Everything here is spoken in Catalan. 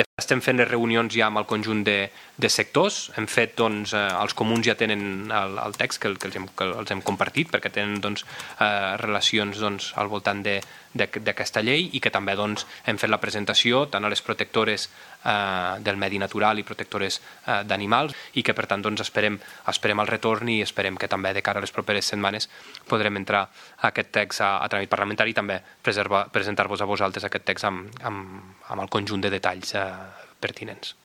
estem fent les reunions ja amb el conjunt de sectors. Hem fet, els comuns ja tenen el text que els hem compartit perquè tenen relacions al voltant d'aquesta llei i que també hem fet la presentació tant a les protectores del medi natural i protectores d'animals i que per tant esperem el retorn i esperem que també de cara a les properes setmanes podrem entrar aquest text a tràmit parlamentari i també presentar-vos a vosaltres aquest text amb el conjunt de detalls pertinents.